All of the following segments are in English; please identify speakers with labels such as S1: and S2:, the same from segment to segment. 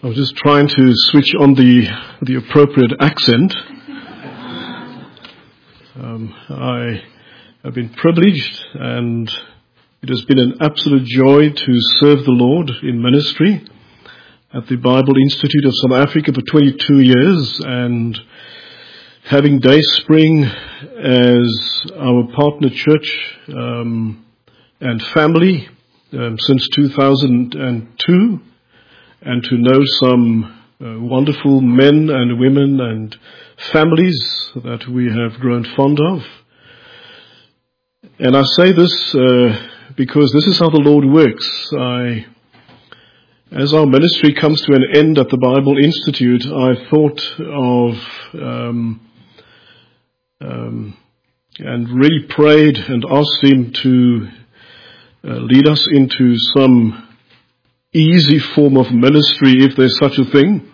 S1: I was just trying to switch on the appropriate accent. I have been privileged, and it has been an absolute joy to serve the Lord in ministry at the Bible Institute of South Africa for 22 years, and having Dayspring as our partner church and family since 2002, and to know some wonderful men and women and families that we have grown fond of. And I say this because this is how the Lord works. As our ministry comes to an end at the Bible Institute, I thought of and really prayed and asked Him to lead us into some easy form of ministry, if there's such a thing.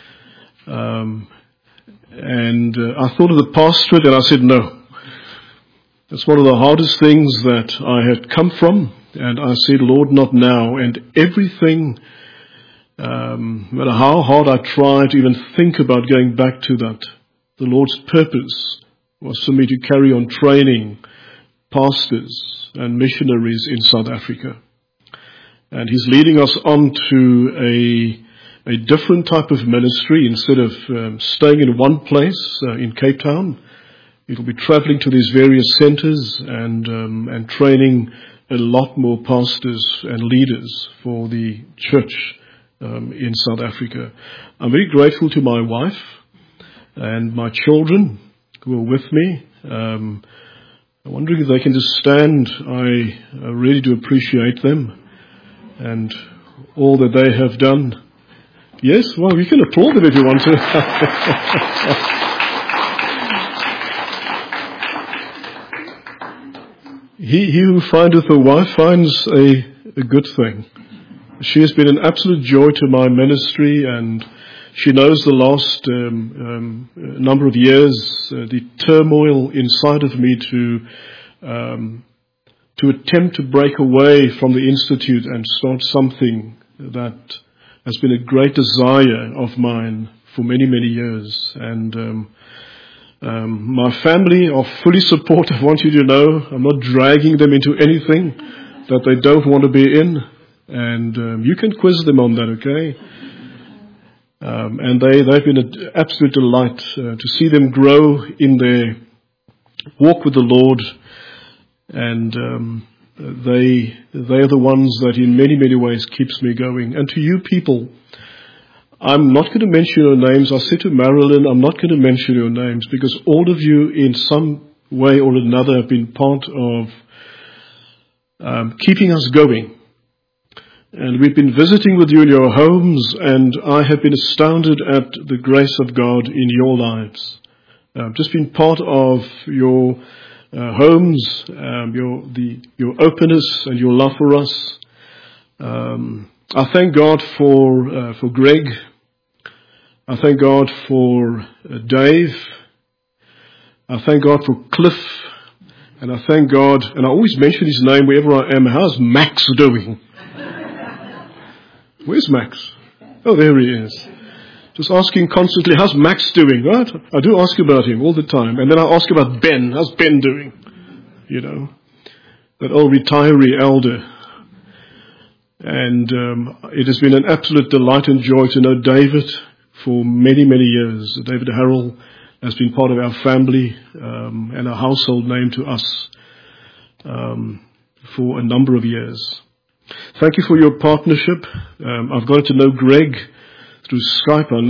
S1: I thought of the pastorate, and I said no. It's one of the hardest things that I had come from, and I said, Lord, not now. And everything, no matter how hard I tried to even think about going back to that, the Lord's purpose was for me to carry on training pastors and missionaries in South Africa. And He's leading us on to a different type of ministry. Instead of staying in one place in Cape Town, it will be traveling to these various centers and training a lot more pastors and leaders for the church in South Africa. I'm very grateful to my wife and my children who are with me. I'm wondering if they can just stand. I really do appreciate them and all that they have done. Yes, well, you can applaud them if you want to. He who findeth a wife finds a good thing. She has been an absolute joy to my ministry, and she knows the last number of years, the turmoil inside of me to attempt to break away from the Institute and start something that has been a great desire of mine for many, many years. And my family are fully supportive. I want you to know I'm not dragging them into anything that they don't want to be in. And you can quiz them on that, okay? And they've been an absolute delight to see them grow in their walk with the Lord. And they are the ones that in many, many ways keeps me going. And to you people, I'm not going to mention your names. I said to Marilyn, I'm not going to mention your names because all of you in some way or another have been part of keeping us going. And we've been visiting with you in your homes, and I have been astounded at the grace of God in your lives. Just been part of your homes, your openness and your love for us. I thank God for Greg. I thank God for Dave. I thank God for Cliff. And I thank God, and I always mention his name wherever I am. How's Max doing? Where's Max? Oh, there he is. Just asking constantly, how's Max doing, right? I do ask about him all the time. And then I ask about Ben. How's Ben doing? You know, that old retiree elder. And it has been an absolute delight and joy to know David for many, many years. David Harrell has been part of our family and a household name to us for a number of years. Thank you for your partnership. I've gotten to know Greg through Skype. I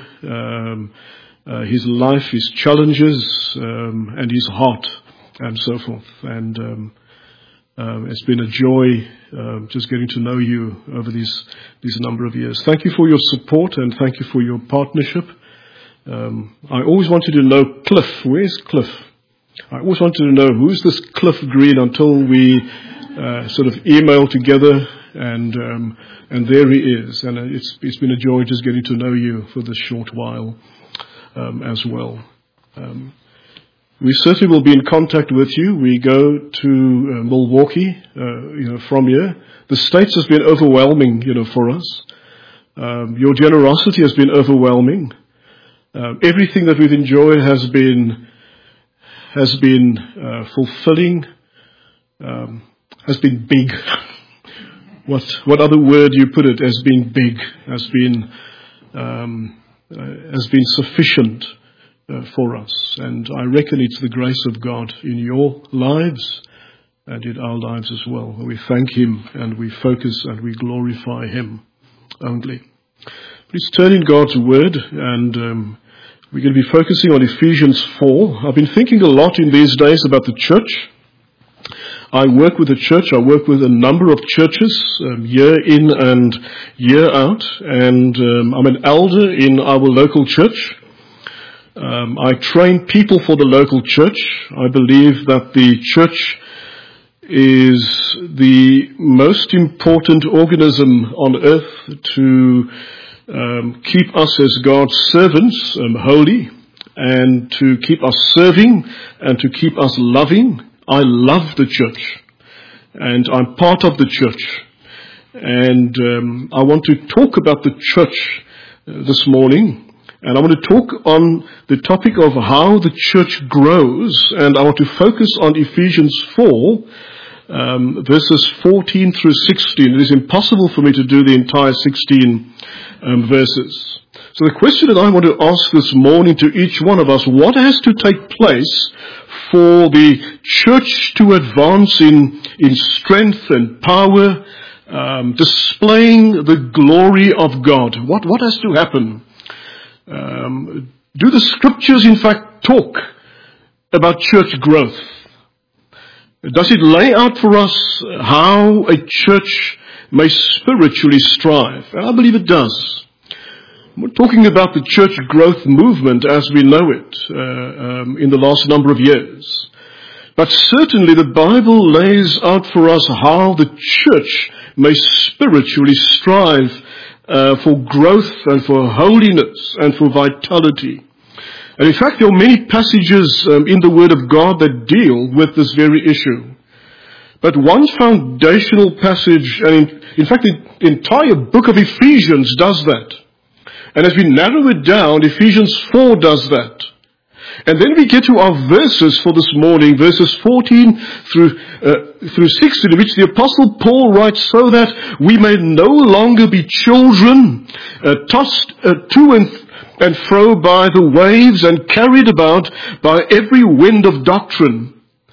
S1: know his life, his challenges, and his heart, and so forth. And it's been a joy just getting to know you over these number of years. Thank you for your support, and thank you for your partnership. I always wanted to know Cliff. Where's Cliff? I always wanted to know who's this Cliff Green until we sort of email together, and there he is. And it's been a joy just getting to know you for this short while as well. We certainly will be in contact with you. We go to Milwaukee, from here. The States has been overwhelming, for us. Your generosity has been overwhelming. Everything that we've enjoyed has been fulfilling, has been big. What other word you put it as being big, has been sufficient for us. And I reckon it's the grace of God in your lives and in our lives as well. We thank Him and we focus and we glorify Him only. Please turn in God's Word, and we're going to be focusing on Ephesians 4. I've been thinking a lot in these days about the church. I work with the church. I work with a number of churches, year in and year out, and I'm an elder in our local church. I train people for the local church. I believe that the church is the most important organism on earth to keep us as God's servants holy, and to keep us serving, and to keep us loving. I love the church, and I'm part of the church. And I want to talk about the church this morning. And I want to talk on the topic of how the church grows. And I want to focus on Ephesians 4, verses 14 through 16. It is impossible for me to do the entire 16 verses. So the question that I want to ask this morning to each one of us: what has to take place for the church to advance in strength and power, displaying the glory of God? What has to happen? Do the scriptures in fact talk about church growth? Does it lay out for us how a church may spiritually strive? And I believe it does. We're talking about the church growth movement as we know it in the last number of years. But certainly the Bible lays out for us how the church may spiritually strive for growth and for holiness and for vitality. And in fact, there are many passages in the Word of God that deal with this very issue. But one foundational passage, and in fact the entire book of Ephesians does that. And as we narrow it down, Ephesians 4 does that. And then we get to our verses for this morning, verses 14 through 16, in which the Apostle Paul writes, so that we may no longer be children, tossed to and fro by the waves and carried about by every wind of doctrine,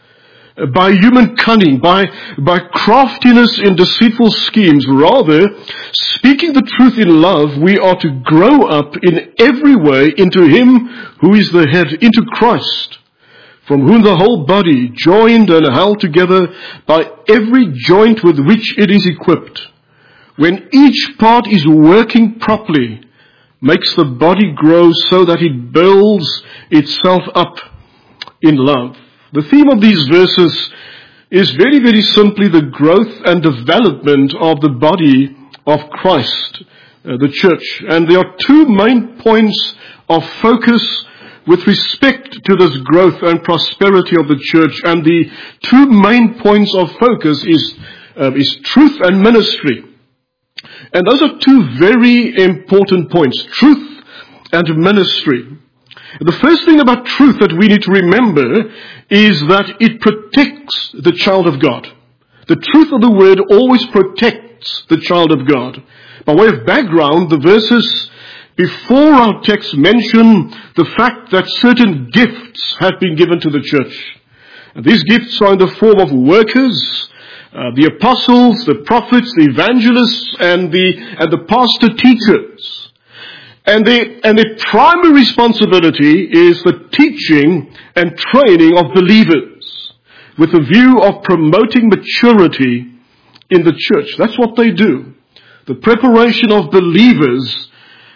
S1: by human cunning, by craftiness in deceitful schemes. Rather, speaking the truth in love, we are to grow up in every way into Him who is the head, into Christ, from whom the whole body, joined and held together by every joint with which it is equipped, when each part is working properly, makes the body grow so that it builds itself up in love. The theme of these verses is very, very simply the growth and development of the body of Christ, the church. And there are two main points of focus with respect to this growth and prosperity of the church. And the two main points of focus is truth and ministry. And those are two very important points, truth and ministry. The first thing about truth that we need to remember is that it protects the child of God. The truth of the word always protects the child of God. By way of background, the verses before our text mention the fact that certain gifts have been given to the church. And these gifts are in the form of workers, the apostles, the prophets, the evangelists, and the pastor teachers. And their primary responsibility is the teaching and training of believers with a view of promoting maturity in the church. That's what they do. The preparation of believers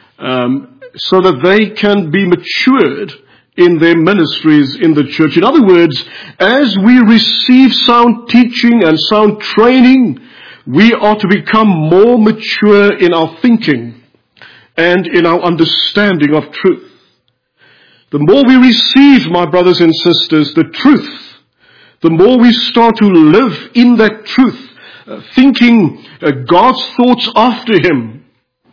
S1: so that they can be matured in their ministries in the church. In other words, as we receive sound teaching and sound training, we are to become more mature in our thinking and in our understanding of truth. The more we receive, my brothers and sisters, the truth, the more we start to live in that truth, thinking God's thoughts after Him,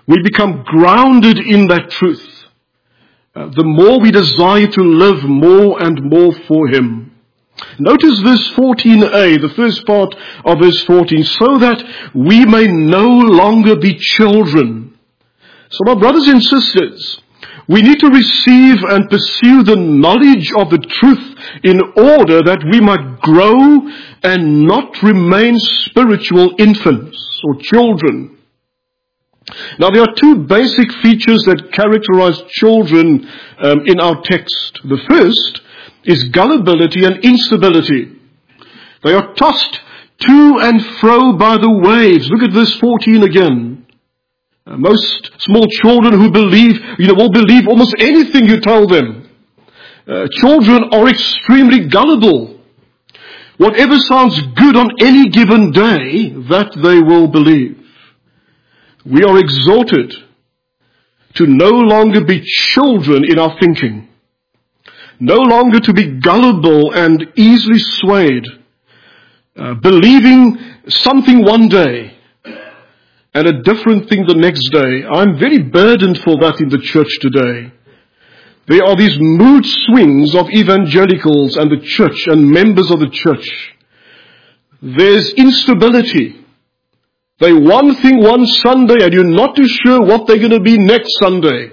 S1: we become grounded in that truth, the more we desire to live more and more for Him. Notice verse 14a, the first part of verse 14, so that we may no longer be children. So my brothers and sisters, we need to receive and pursue the knowledge of the truth in order that we might grow and not remain spiritual infants or children. Now there are two basic features that characterize children in our text. The first is gullibility and instability. They are tossed to and fro by the waves. Look at verse 14 again. Most small children who believe, will believe almost anything you tell them. Children are extremely gullible. Whatever sounds good on any given day, that they will believe. We are exhorted to no longer be children in our thinking. No longer to be gullible and easily swayed. Believing something one day and a different thing the next day. I'm very burdened for that in the church today. There are these mood swings of evangelicals and the church and members of the church. There's instability. They one thing one Sunday and you're not too sure what they're going to be next Sunday.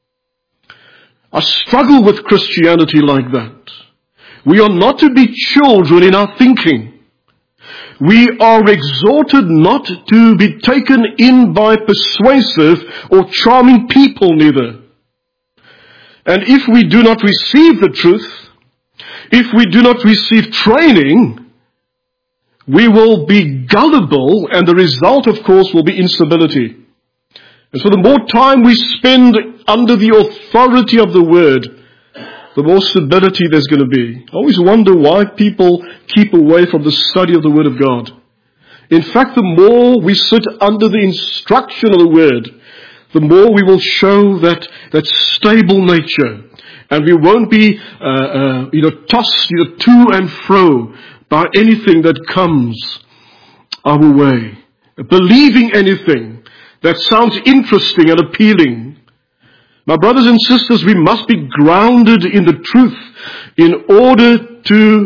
S1: I struggle with Christianity like that. We are not to be children in our thinking. We are exhorted not to be taken in by persuasive or charming people neither. And if we do not receive the truth, if we do not receive training, we will be gullible, and the result, of course, will be instability. And so the more time we spend under the authority of the Word, the more stability there's going to be. I always wonder why people keep away from the study of the Word of God. In fact, the more we sit under the instruction of the Word, the more we will show that stable nature. And we won't be, tossed to and fro by anything that comes our way. Believing anything that sounds interesting and appealing. My brothers and sisters, we must be grounded in the truth in order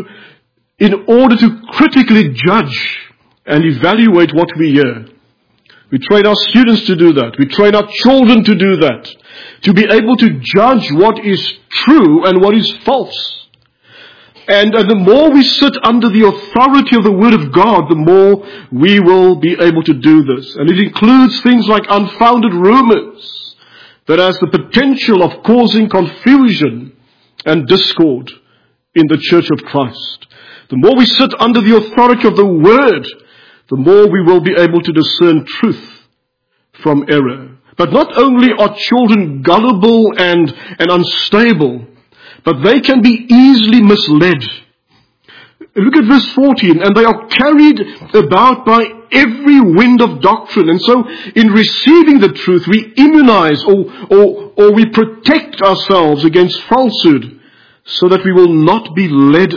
S1: to critically judge and evaluate what we hear. We train our students to do that. We train our children to do that. To be able to judge what is true and what is false. And the more we sit under the authority of the Word of God, the more we will be able to do this. And it includes things like unfounded rumors that has the potential of causing confusion and discord in the Church of Christ. The more we sit under the authority of the Word, the more we will be able to discern truth from error. But not only are children gullible and unstable, but they can be easily misled. Look at verse 14. And they are carried about by every wind of doctrine. And so in receiving the truth, we immunize or we protect ourselves against falsehood so that we will not be led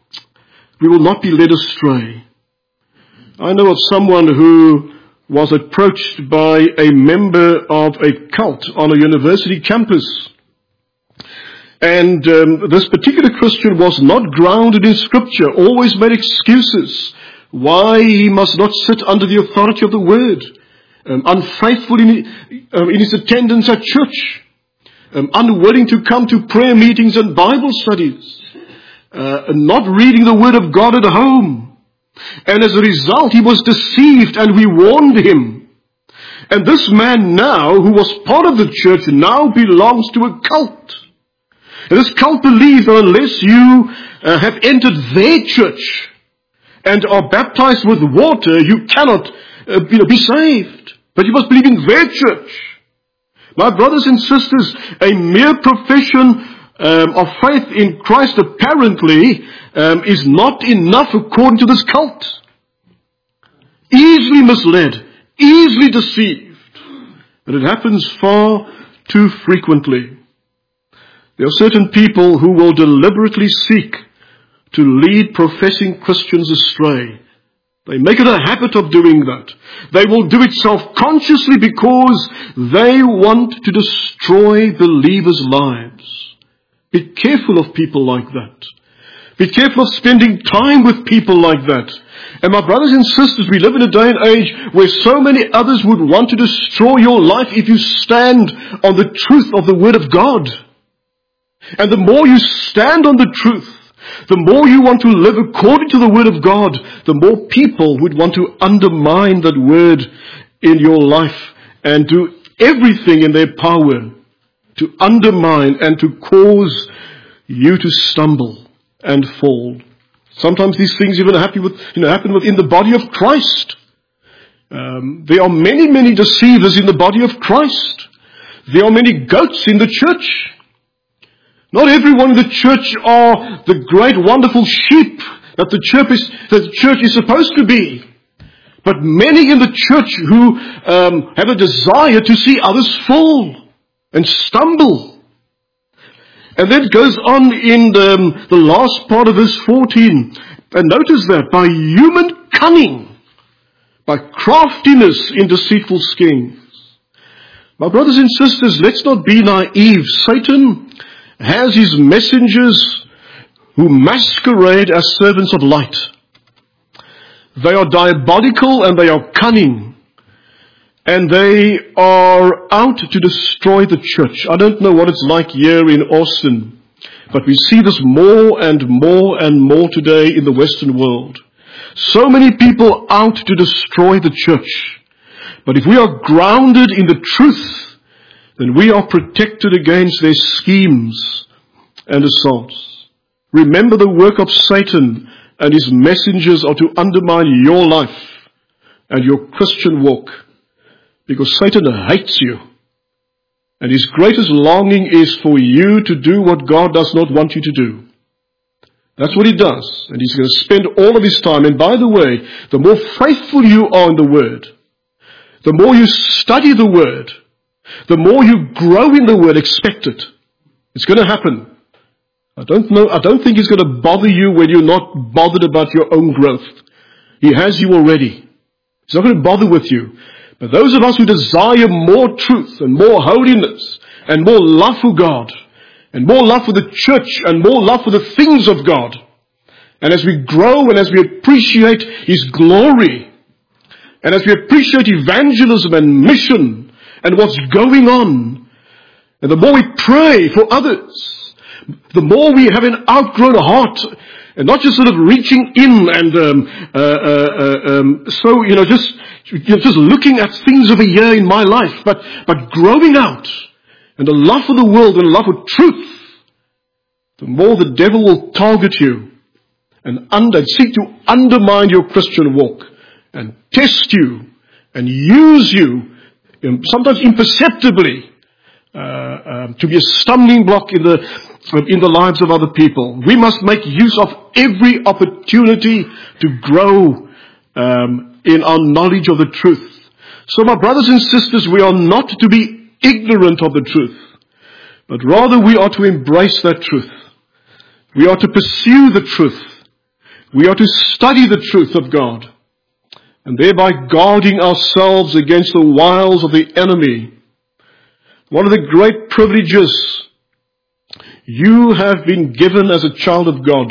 S1: astray. I know of someone who was approached by a member of a cult on a university campus. And this particular Christian was not grounded in Scripture, always made excuses why he must not sit under the authority of the Word, unfaithful in his attendance at church, unwilling to come to prayer meetings and Bible studies, not reading the Word of God at home. And as a result, he was deceived, and we warned him. And this man now, who was part of the church, now belongs to a cult. And this cult believes that unless you have entered their church and are baptized with water, you cannot be saved. But you must believe in their church. My brothers and sisters, a mere profession of faith in Christ apparently is not enough according to this cult. Easily misled, easily deceived. But it happens far too frequently. There are certain people who will deliberately seek to lead professing Christians astray They make it a habit of doing that. They will do it self-consciously because they want to destroy believers' lives. Be careful of people like that. Be careful of spending time with people like that. And my brothers and sisters, we live in a day and age where so many others would want to destroy your life if you stand on the truth of the Word of God. And the more you stand on the truth, the more you want to live according to the Word of God, the more people would want to undermine that Word in your life and do everything in their power to undermine and to cause you to stumble and fall. Sometimes these things even happen within the body of Christ. There are many, many deceivers in the body of Christ. There are many goats in the church. Not everyone in the church are the great, wonderful sheep that the church is supposed to be. But many in the church who have a desire to see others fall and stumble. And then it goes on in the last part of verse 14. And notice that by human cunning, by craftiness in deceitful schemes. My brothers and sisters, let's not be naive. Satan has his messengers who masquerade as servants of light. They are diabolical and they are cunning. And they are out to destroy the church. I don't know what it's like here in Austin, but we see this more and more and more today in the Western world. So many people out to destroy the church. But if we are grounded in the truth, then we are protected against their schemes and assaults. Remember, the work of Satan and his messengers are to undermine your life and your Christian walk, because Satan hates you. And his greatest longing is for you to do what God does not want you to do. That's what he does. And he's going to spend all of his time. And by the way, the more faithful you are in the Word, the more you study the Word, the more you grow in the Word, expect it. It's going to happen. I don't think he's going to bother you when you're not bothered about your own growth. He has you already. He's not going to bother with you. But those of us who desire more truth and more holiness and more love for God and more love for the church and more love for the things of God, and as we grow and as we appreciate His glory and as we appreciate evangelism and mission and what's going on, and the more we pray for others, the more we have an outgrown heart, and not just sort of reaching in and just looking at things of a year in my life, but growing out and a love for the world and a love for truth. The more the devil will target you and seek to undermine your Christian walk and test you and use you, sometimes imperceptibly, to be a stumbling block in the lives of other people. We must make use of every opportunity to grow in our knowledge of the truth. So my brothers and sisters, we are not to be ignorant of the truth, but rather we are to embrace that truth. We are to pursue the truth. We are to study the truth of God, and thereby guarding ourselves against the wiles of the enemy. One of the great privileges you have been given as a child of God,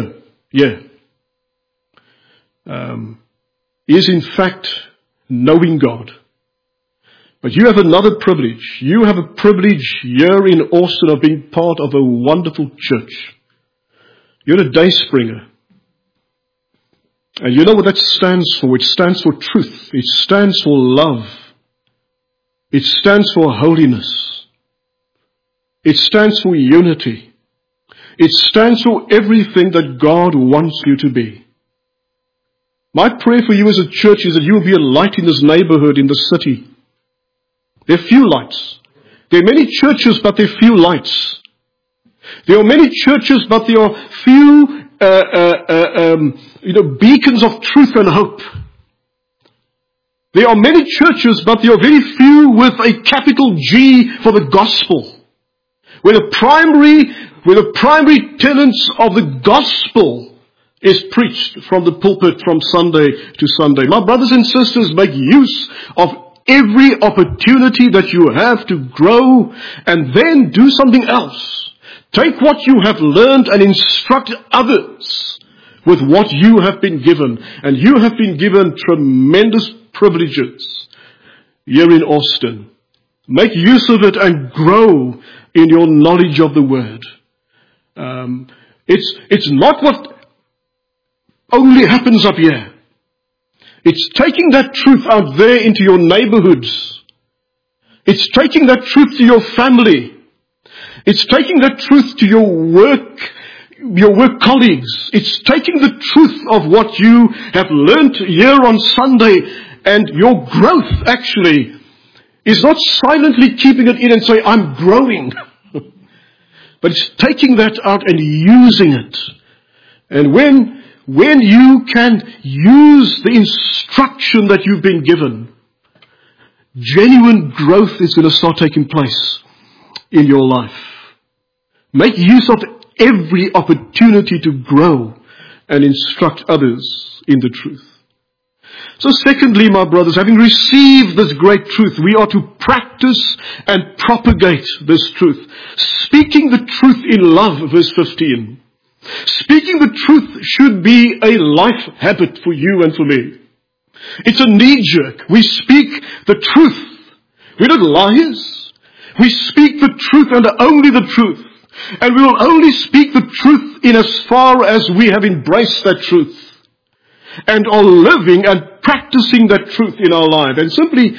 S1: is in fact knowing God. But you have another privilege. You have a privilege here in Austin of being part of a wonderful church. You're a day springer. And you know what that stands for? It stands for truth. It stands for love. It stands for holiness. It stands for unity. It stands for everything that God wants you to be. My prayer for you as a church is that you will be a light in this neighborhood, in the city. There are few lights. There are many churches, but there are few lights. There are many churches, but there are few beacons of truth and hope. There are many churches, but there are very few with a capital G for the gospel. Where the primary tenets of the gospel is preached from the pulpit from Sunday to Sunday. My brothers and sisters, make use of every opportunity that you have to grow, and then do something else. Take what you have learned and instruct others with what you have been given. And you have been given tremendous privileges here in Austin. Make use of it and grow in your knowledge of the Word. It's not what only happens up here. It's taking that truth out there into your neighborhoods. It's taking that truth to your family. It's taking that truth to your work colleagues. It's taking the truth of what you have learned here on Sunday, and your growth actually is not silently keeping it in and say, I'm growing. But it's taking that out and using it. And when you can use the instruction that you've been given, genuine growth is going to start taking place in your life. Make use of every opportunity to grow and instruct others in the truth. So secondly, my brothers, having received this great truth, we are to practice and propagate this truth. Speaking the truth in love, verse 15. Speaking the truth should be a life habit for you and for me. It's a knee-jerk. We speak the truth. We're not liars. We speak the truth and only the truth. And we will only speak the truth in as far as we have embraced that truth and are living and practicing that truth in our life. And simply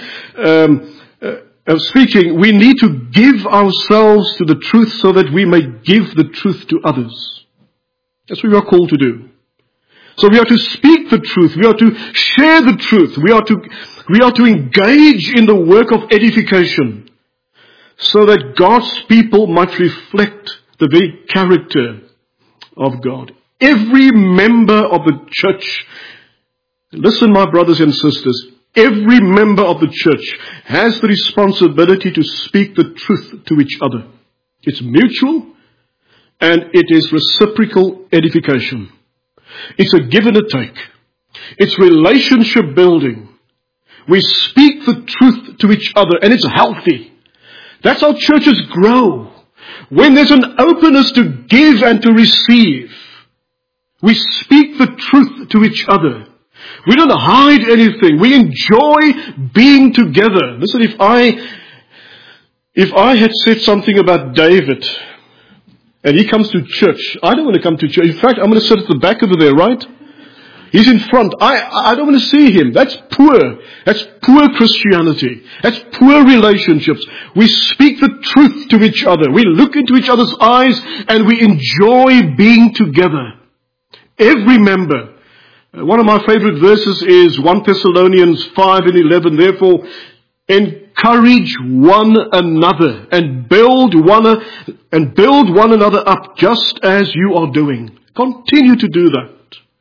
S1: speaking, we need to give ourselves to the truth so that we may give the truth to others. That's what we are called to do. So we are to speak the truth. We are to share the truth. We are to engage in the work of edification so that God's people might reflect the very character of God. Every member of the church, listen, my brothers and sisters, every member of the church has the responsibility to speak the truth to each other. It's mutual and it is reciprocal edification. It's a give and a take. It's relationship building. We speak the truth to each other and it's healthy. That's how churches grow. When there's an openness to give and to receive, we speak the truth to each other. We don't hide anything. We enjoy being together. Listen, if I had said something about David and he comes to church, I don't want to come to church. In fact, I'm going to sit at the back over there, right? He's in front. I don't want to see him. That's poor. That's poor Christianity. That's poor relationships. We speak the truth to each other. We look into each other's eyes and we enjoy being together. Every member. One of my favorite verses is 1 Thessalonians 5:11. Therefore, encourage one another and build one another up just as you are doing. Continue to do that.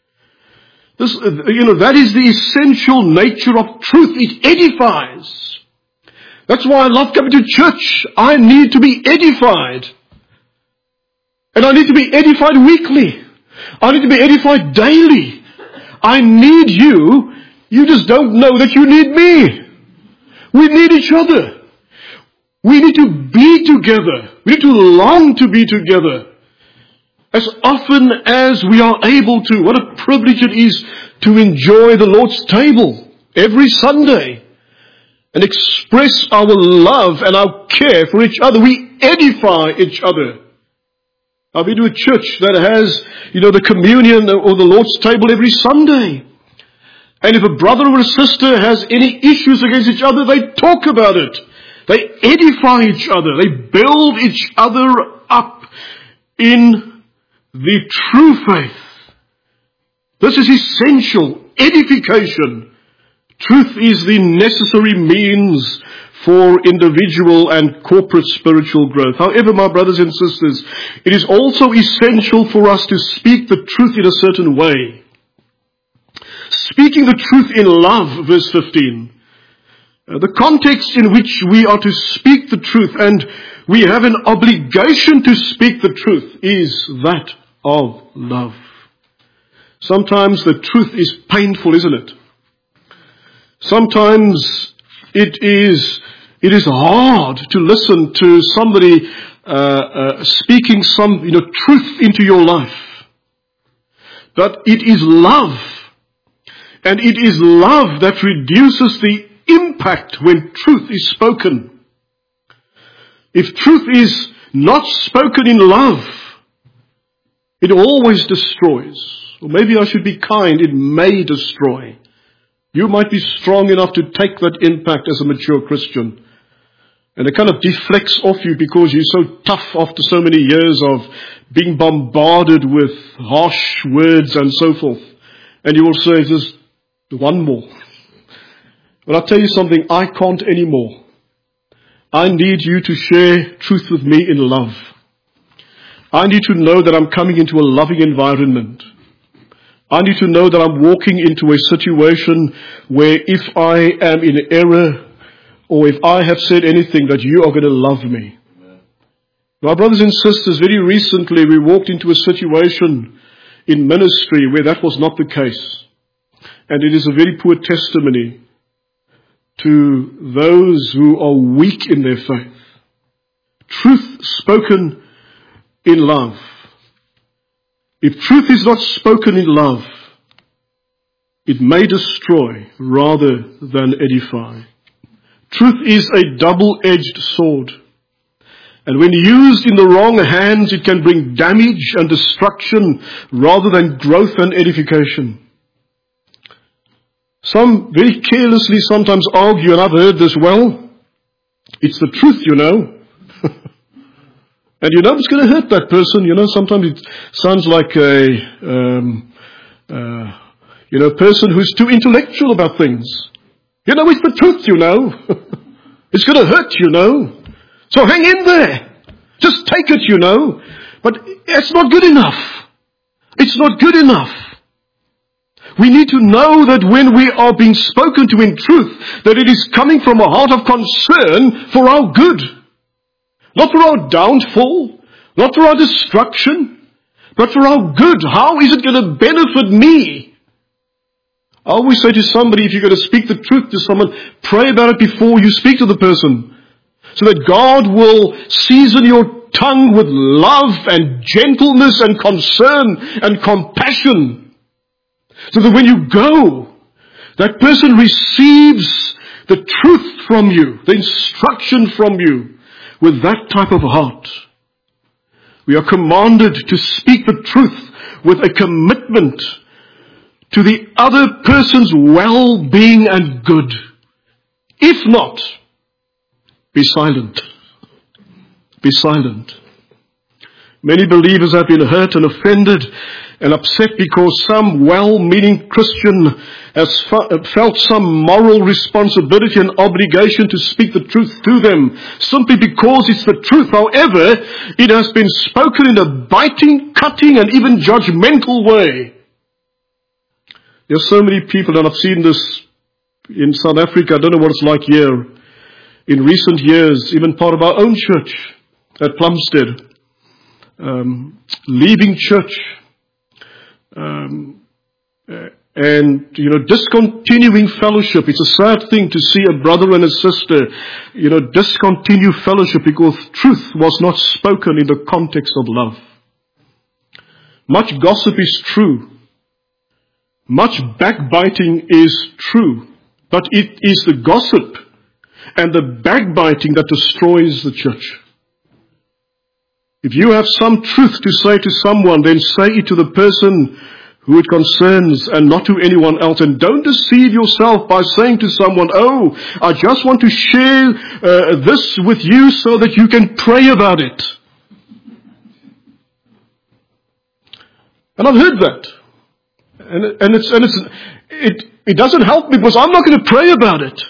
S1: That is the essential nature of truth. It edifies. That's why I love coming to church. I need to be edified. And I need to be edified weekly. I need to be edified daily. I need you. You just don't know that you need me. We need each other. We need to be together. We need to long to be together. As often as we are able to. What a privilege it is to enjoy the Lord's table every Sunday and express our love and our care for each other. We edify each other. I've been to a church that has, the communion or the Lord's table every Sunday. And if a brother or a sister has any issues against each other, they talk about it. They edify each other. They build each other up in the true faith. This is essential. Edification. Truth is the necessary means for individual and corporate spiritual growth. However, my brothers and sisters, it is also essential for us to speak the truth in a certain way. Speaking the truth in love, verse 15. The context in which we are to speak the truth and we have an obligation to speak the truth is that of love. Sometimes the truth is painful, isn't it? Sometimes it is hard to listen to somebody speaking some truth into your life. But it is love. And it is love that reduces the impact when truth is spoken. If truth is not spoken in love, it always destroys. Or maybe I should be kind, it may destroy. You might be strong enough to take that impact as a mature Christian. And it kind of deflects off you because you're so tough after so many years of being bombarded with harsh words and so forth. And you will say, just one more. But I'll tell you something, I can't anymore. I need you to share truth with me in love. I need to know that I'm coming into a loving environment. I need to know that I'm walking into a situation where if I am in error or if I have said anything, that you are going to love me. Amen. My brothers and sisters, very recently we walked into a situation in ministry where that was not the case. And it is a very poor testimony to those who are weak in their faith. Truth spoken in love. If truth is not spoken in love, it may destroy rather than edify. Truth is a double-edged sword. And when used in the wrong hands, it can bring damage and destruction rather than growth and edification. Some very carelessly sometimes argue, and I've heard this, well, it's the truth, you know. And you know it's going to hurt that person. You know, sometimes it sounds like a person who's too intellectual about things. You know, it's the truth, you know. It's going to hurt, you know. So hang in there. Just take it, you know. But it's not good enough. It's not good enough. We need to know that when we are being spoken to in truth, that it is coming from a heart of concern for our good. Not for our downfall, not for our destruction, but for our good. How is it going to benefit me? I always say to somebody, if you're going to speak the truth to someone, pray about it before you speak to the person. So that God will season your tongue with love and gentleness and concern and compassion. So that when you go, that person receives the truth from you, the instruction from you, with that type of heart. We are commanded to speak the truth with a commitment to the other person's well-being and good. If not, be silent. Be silent. Many believers have been hurt and offended and upset because some well-meaning Christian has felt some moral responsibility and obligation to speak the truth to them, simply because it's the truth. However, it has been spoken in a biting, cutting, and even judgmental way. There are so many people, and I've seen this in South Africa, I don't know what it's like here, in recent years, even part of our own church at Plumstead, leaving church, and, discontinuing fellowship. It's a sad thing to see a brother and a sister, discontinue fellowship because truth was not spoken in the context of love. Much gossip is true. Much backbiting is true. But it is the gossip and the backbiting that destroys the church. If you have some truth to say to someone, then say it to the person who it concerns and not to anyone else. And don't deceive yourself by saying to someone, oh, I just want to share this with you so that you can pray about it. And I've heard that. And it doesn't help me because I'm not going to pray about it.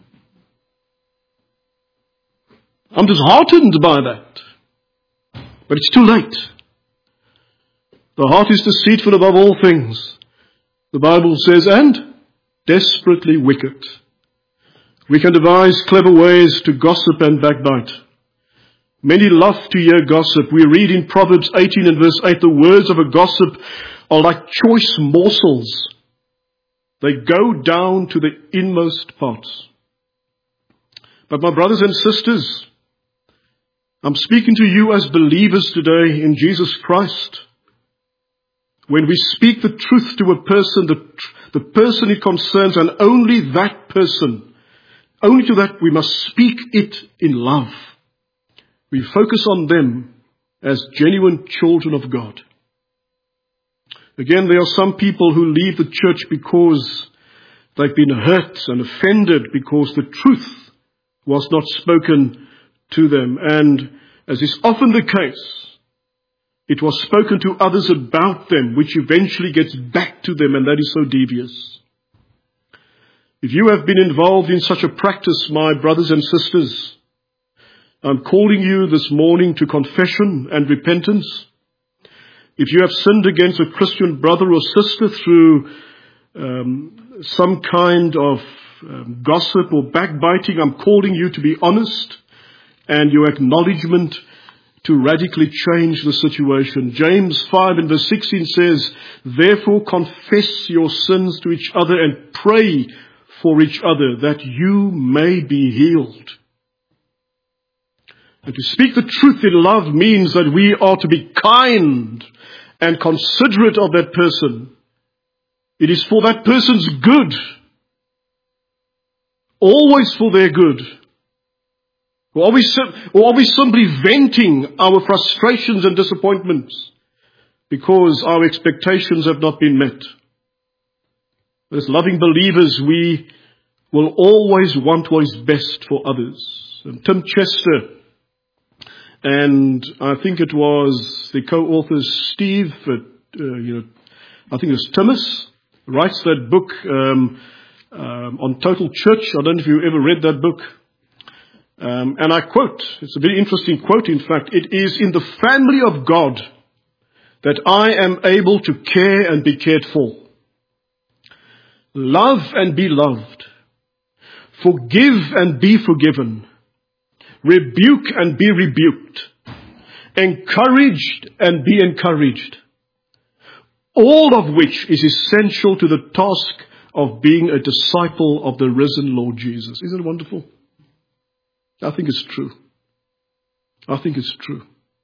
S1: I'm disheartened by that. But it's too late. The heart is deceitful above all things, the Bible says, and desperately wicked. We can devise clever ways to gossip and backbite. Many love to hear gossip. We read in Proverbs 18 and verse 8, the words of a gossip are like choice morsels. They go down to the inmost parts. But my brothers and sisters, I'm speaking to you as believers today in Jesus Christ. When we speak the truth to a person, the person it concerns, and only that person, only to that we must speak it in love. We focus on them as genuine children of God. Again, there are some people who leave the church because they've been hurt and offended because the truth was not spoken to them. And as is often the case, it was spoken to others about them, which eventually gets back to them, and that is so devious. If you have been involved in such a practice, my brothers and sisters, I'm calling you this morning to confession and repentance. If you have sinned against a Christian brother or sister through some kind of gossip or backbiting, I'm calling you to be honest and your acknowledgement to radically change the situation. James 5 and verse 16 says, "Therefore confess your sins to each other and pray for each other that you may be healed." And to speak the truth in love means that we are to be kind and considerate of that person. It is for that person's good. Always for their good. Or are we simply venting our frustrations and disappointments because our expectations have not been met? As loving believers, we will always want what is best for others. And Tim Chester, and I think it was the co-author Steve, I think it was Timmis, writes that book on Total Church. I don't know if you ever read that book. And I quote, it's a very interesting quote in fact, "It is in the family of God that I am able to care and be cared for. Love and be loved. Forgive and be forgiven. Rebuke and be rebuked. Encouraged and be encouraged. All of which is essential to the task of being a disciple of the risen Lord Jesus." Isn't it wonderful? I think it's true. I think it's true.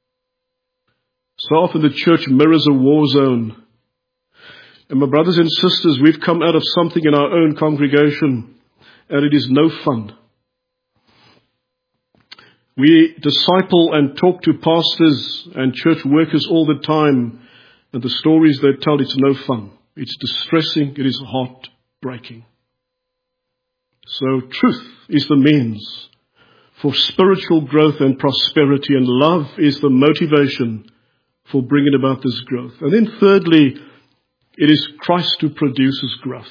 S1: So often the church mirrors a war zone. And my brothers and sisters, we've come out of something in our own congregation, and it is no fun. We disciple and talk to pastors and church workers all the time, and the stories they tell, it's no fun. It's distressing. It is heartbreaking. So truth is the means for spiritual growth and prosperity, and love is the motivation for bringing about this growth. And then thirdly, it is Christ who produces growth.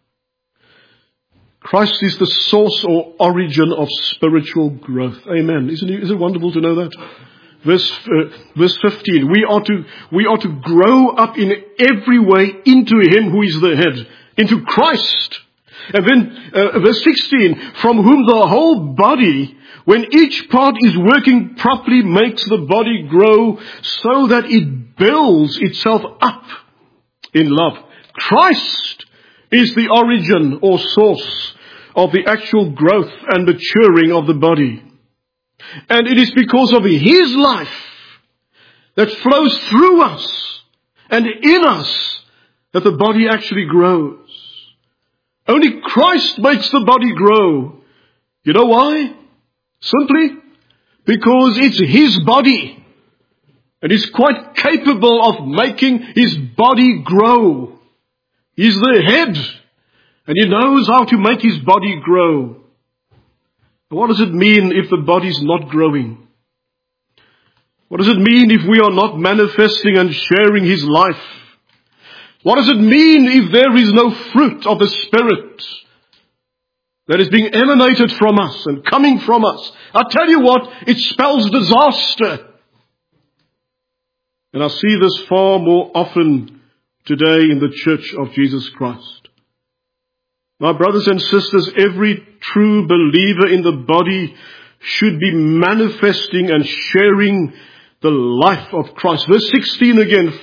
S1: Christ is the source or origin of spiritual growth. Amen. Isn't it wonderful to know that? Verse 15, we are to grow up in every way into Him who is the head, into Christ. And then verse 16, from whom the whole body, when each part is working properly, makes the body grow so that it builds itself up in love. Christ is the origin or source of the actual growth and maturing of the body. And it is because of His life that flows through us and in us that the body actually grows. Only Christ makes the body grow. You know why? Simply because it's His body. And He's quite capable of making His body grow. He's the head. And He knows how to make His body grow. What does it mean if the body's not growing? What does it mean if we are not manifesting and sharing His life? What does it mean if there is no fruit of the Spirit that is being emanated from us and coming from us? I tell you what, it spells disaster. And I see this far more often today in the Church of Jesus Christ. My brothers and sisters, every true believer in the body should be manifesting and sharing the life of Christ. Verse 16 again,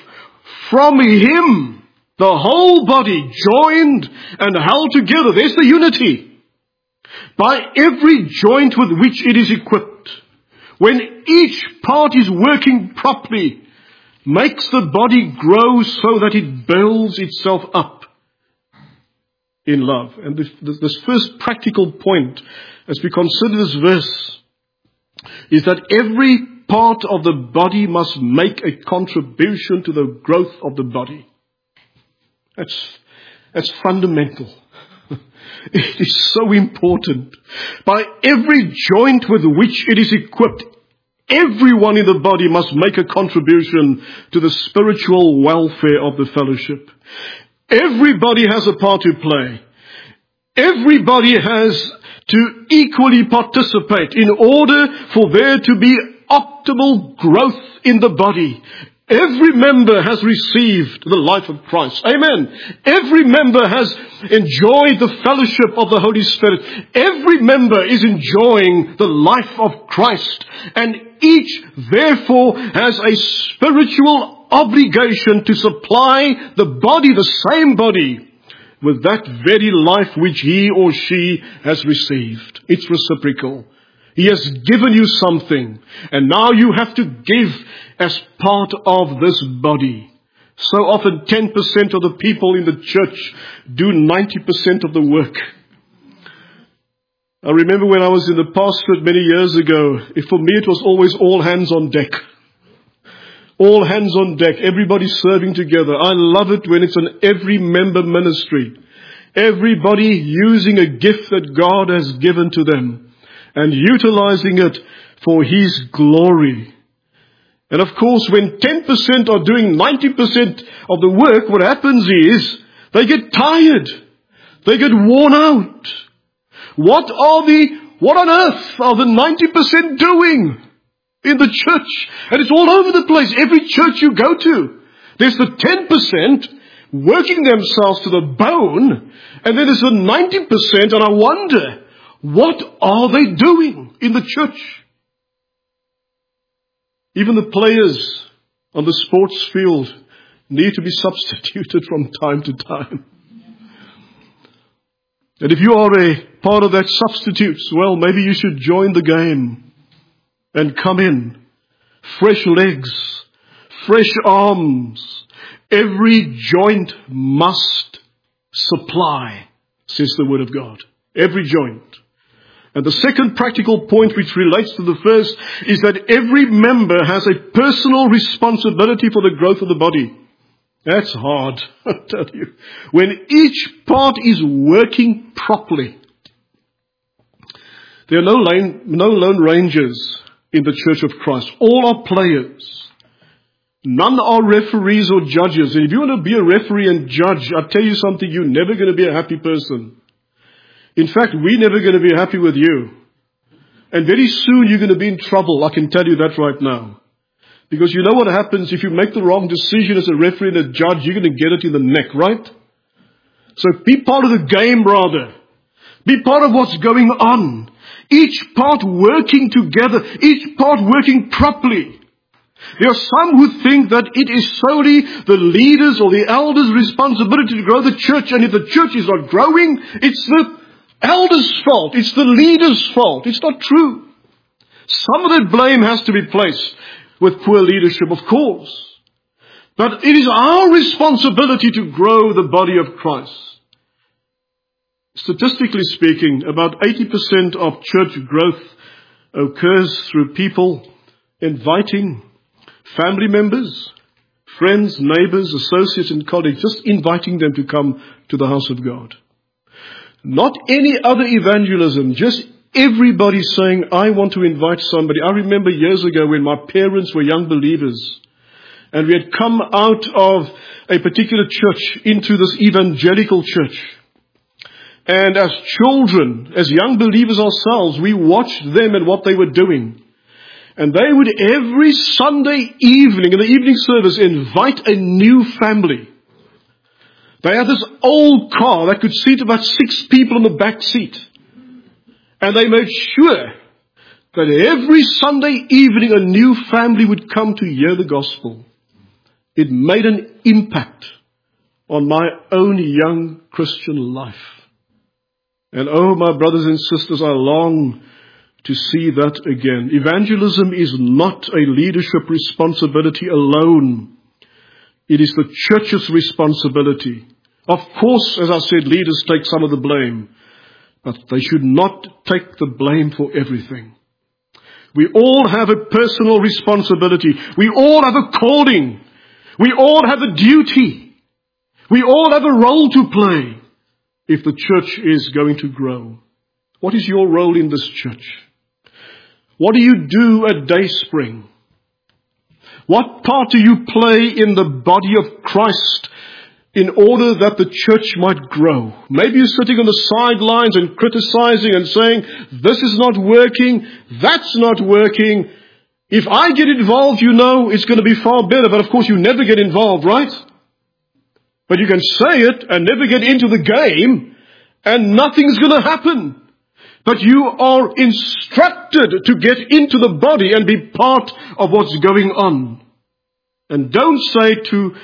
S1: From Him, the whole body joined and held together. There's the unity. By every joint with which it is equipped. When each part is working properly, makes the body grow so that it builds itself up in love. And this first practical point, as we consider this verse, is that every part of the body must make a contribution to the growth of the body. That's fundamental. It is so important. By every joint with which it is equipped, everyone in the body must make a contribution to the spiritual welfare of the fellowship. Everybody has a part to play. Everybody has to equally participate in order for there to be optimal growth in the body. Every member has received the life of Christ. Amen. Every member has enjoyed the fellowship of the Holy Spirit. Every member is enjoying the life of Christ. And each, therefore, has a spiritual obligation to supply the body, the same body, with that very life which he or she has received. It's reciprocal. He has given you something, and now you have to give as part of this body. So often 10% of the people in the church do 90% of the work. I remember when I was in the pastorate many years ago, for me it was always all hands on deck. All hands on deck, everybody serving together. I love it when it's an every member ministry. Everybody using a gift that God has given to them and utilizing it for His glory. And of course, when 10% are doing 90% of the work, what happens is they get tired. They get worn out. What on earth are the 90% doing in the church? And it's all over the place. Every church you go to, there's the 10% working themselves to the bone, and then there's the 90%, and I wonder, what are they doing in the church? Even the players on the sports field need to be substituted from time to time. And if you are a part of that substitutes, well, maybe you should join the game and come in. Fresh legs, fresh arms. Every joint must supply, says the Word of God. Every joint. And the second practical point which relates to the first is that every member has a personal responsibility for the growth of the body. That's hard, I tell you. When each part is working properly. There are no lone rangers in the Church of Christ. All are players. None are referees or judges. And if you want to be a referee and judge, I'll tell you something, you're never going to be a happy person. In fact, we're never going to be happy with you. And very soon you're going to be in trouble. I can tell you that right now. Because you know what happens if you make the wrong decision as a referee and a judge, you're going to get it in the neck, right? So be part of the game, rather. Be part of what's going on. Each part working together. Each part working properly. There are some who think that it is solely the leaders or the elders' responsibility to grow the church. And if the church is not growing, it's the elders' fault. It's the leaders' fault. It's not true. Some of that blame has to be placed with poor leadership, of course. But it is our responsibility to grow the body of Christ. Statistically speaking, about 80% of church growth occurs through people inviting family members, friends, neighbors, associates and colleagues, just inviting them to come to the house of God. Not any other evangelism, just everybody saying, I want to invite somebody. I remember years ago when my parents were young believers and we had come out of a particular church into this evangelical church. And as children, as young believers ourselves, we watched them and what they were doing. And they would every Sunday evening, in the evening service, invite a new family. They had this old car that could seat about 6 people in the back seat. And they made sure that every Sunday evening a new family would come to hear the gospel. It made an impact on my own young Christian life. And oh, my brothers and sisters, I long to see that again. Evangelism is not a leadership responsibility alone. It is the church's responsibility. Of course, as I said, leaders take some of the blame, but they should not take the blame for everything. We all have a personal responsibility. We all have a calling. We all have a duty. We all have a role to play if the church is going to grow. What is your role in this church? What do you do at Dayspring? What part do you play in the body of Christ in order that the church might grow? Maybe you're sitting on the sidelines and criticizing and saying, this is not working, that's not working. If I get involved, you know it's going to be far better. But of course you never get involved, right? But you can say it and never get into the game and nothing's going to happen. But you are instructed to get into the body and be part of what's going on. And don't say to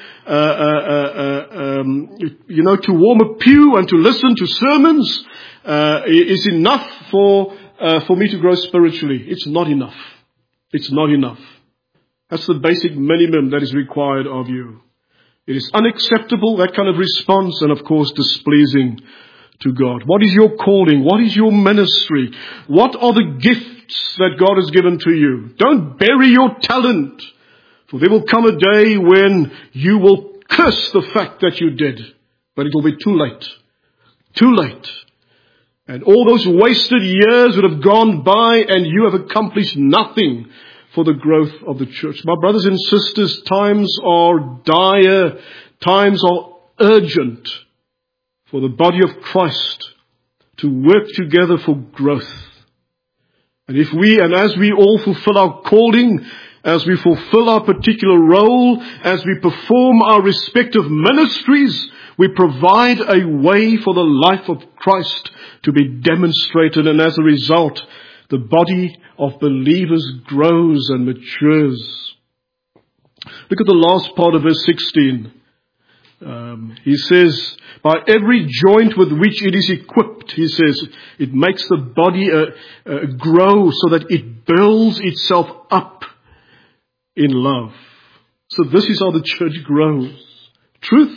S1: warm a pew and to listen to sermons is enough for me to grow spiritually. It's not enough. It's not enough. That's the basic minimum that is required of you. It is unacceptable, that kind of response, and of course displeasing to God. What is your calling? What is your ministry? What are the gifts that God has given to you? Don't bury your talent, for there will come a day when you will curse the fact that you did, but it will be too late. Too late. And all those wasted years would have gone by and you have accomplished nothing for the growth of the church. My brothers and sisters, times are dire, times are urgent for the body of Christ to work together for growth. And as we all fulfill our calling, as we fulfill our particular role, as we perform our respective ministries, we provide a way for the life of Christ to be demonstrated. And as a result, the body of believers grows and matures. Look at the last part of verse 16. He says, by every joint with which it is equipped, he says, it makes the body grow so that it builds itself up in love. So this is how the church grows. Truth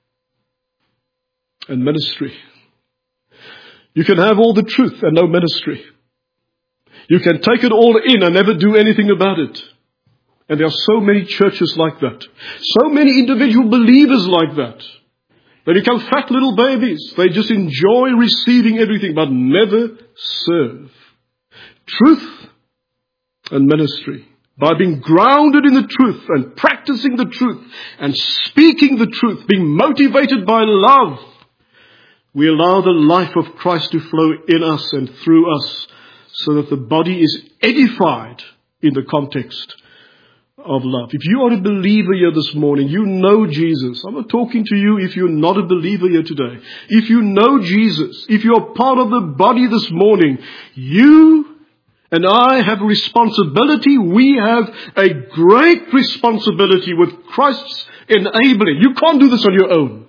S1: and ministry. You can have all the truth and no ministry. You can take it all in and never do anything about it. And there are so many churches like that. So many individual believers like that. They become fat little babies. They just enjoy receiving everything but never serve. Truth and ministry. By being grounded in the truth and practicing the truth and speaking the truth, being motivated by love, we allow the life of Christ to flow in us and through us so that the body is edified in the context of love. If you are a believer here this morning, you know Jesus. I'm not talking to you if you're not a believer here today. If you know Jesus, if you're part of the body this morning, you and I have a responsibility. We have a great responsibility with Christ's enabling. You can't do this on your own.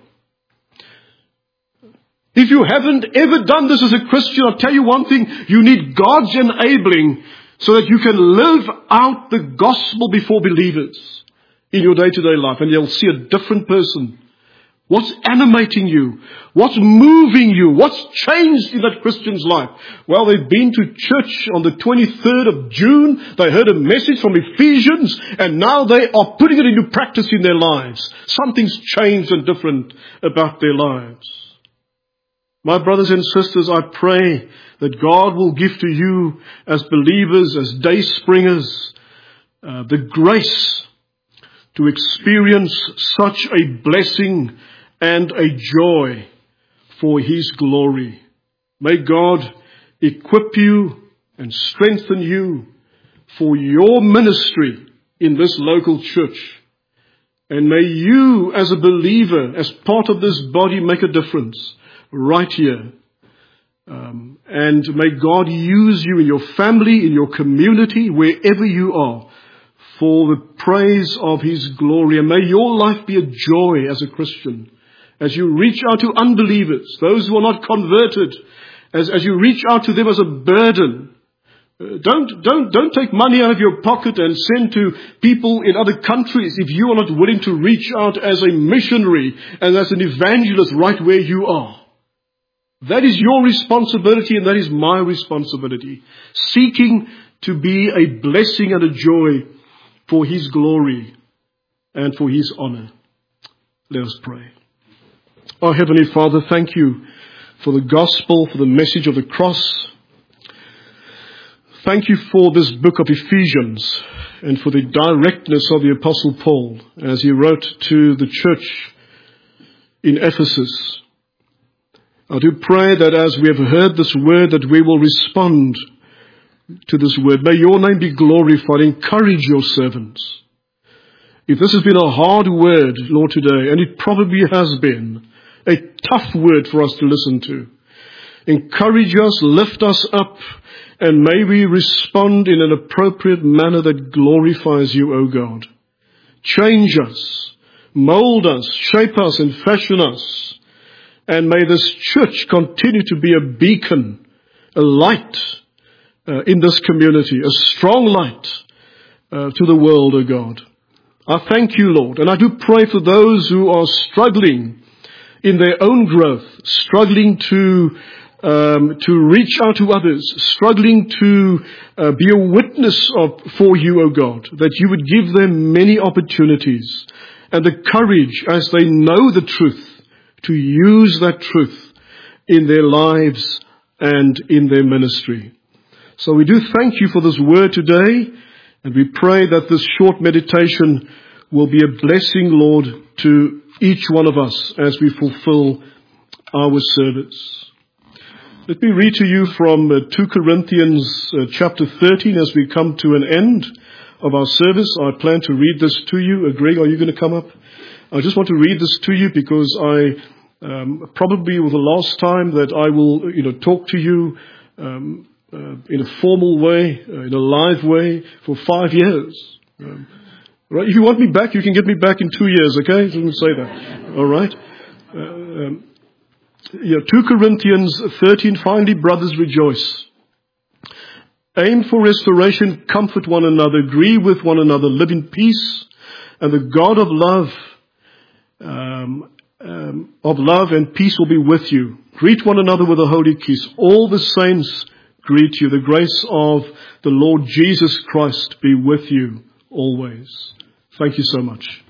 S1: If you haven't ever done this as a Christian, I'll tell you one thing, you need God's enabling so that you can live out the gospel before believers in your day-to-day life. And you'll see a different person. What's animating you? What's moving you? What's changed in that Christian's life? Well, they've been to church on the 23rd of June. They heard a message from Ephesians, and now they are putting it into practice in their lives. Something's changed and different about their lives. My brothers and sisters, I pray that God will give to you as believers, as day springers, the grace to experience such a blessing and a joy for His glory. May God equip you and strengthen you for your ministry in this local church. And may you, as a believer, as part of this body, make a difference right here. And may God use you in your family, in your community, wherever you are, for the praise of His glory. And may your life be a joy as a Christian, as you reach out to unbelievers, those who are not converted, as you reach out to them as a burden. Don't take money out of your pocket and send to people in other countries if you are not willing to reach out as a missionary and as an evangelist right where you are. That is your responsibility and that is my responsibility. Seeking to be a blessing and a joy for His glory and for His honor. Let us pray. Our Heavenly Father, thank you for the gospel, for the message of the cross. Thank you for this book of Ephesians and for the directness of the Apostle Paul as he wrote to the church in Ephesus. I do pray that as we have heard this word, that we will respond to this word. May your name be glorified. Encourage your servants. If this has been a hard word, Lord, today, and it probably has been a tough word for us to listen to, encourage us, lift us up, and may we respond in an appropriate manner that glorifies you, O God. Change us, mold us, shape us, and fashion us. And may this church continue to be a beacon, a light in this community, a strong light to the world, O God. I thank you, Lord, and I do pray for those who are struggling in their own growth, struggling to reach out to others, struggling to be a witness for you, O God, that you would give them many opportunities and the courage as they know the truth to use that truth in their lives and in their ministry. So we do thank you for this word today, and we pray that this short meditation will be a blessing, Lord, to each one of us as we fulfill our service. Let me read to you from 2 Corinthians chapter 13 as we come to an end of our service. I plan to read this to you. Greg, are you going to come up? I just want to read this to you because probably was the last time that I will, talk to you in a formal way, in a live way for 5 years. Right? If you want me back, you can get me back in 2 years, okay? I didn't say that. All right? 2 Corinthians 13, finally, brothers, rejoice. Aim for restoration, comfort one another, agree with one another, live in peace, and the God of love and peace will be with you. Greet one another with a holy kiss. All the saints greet you. The grace of the Lord Jesus Christ be with you always. Thank you so much.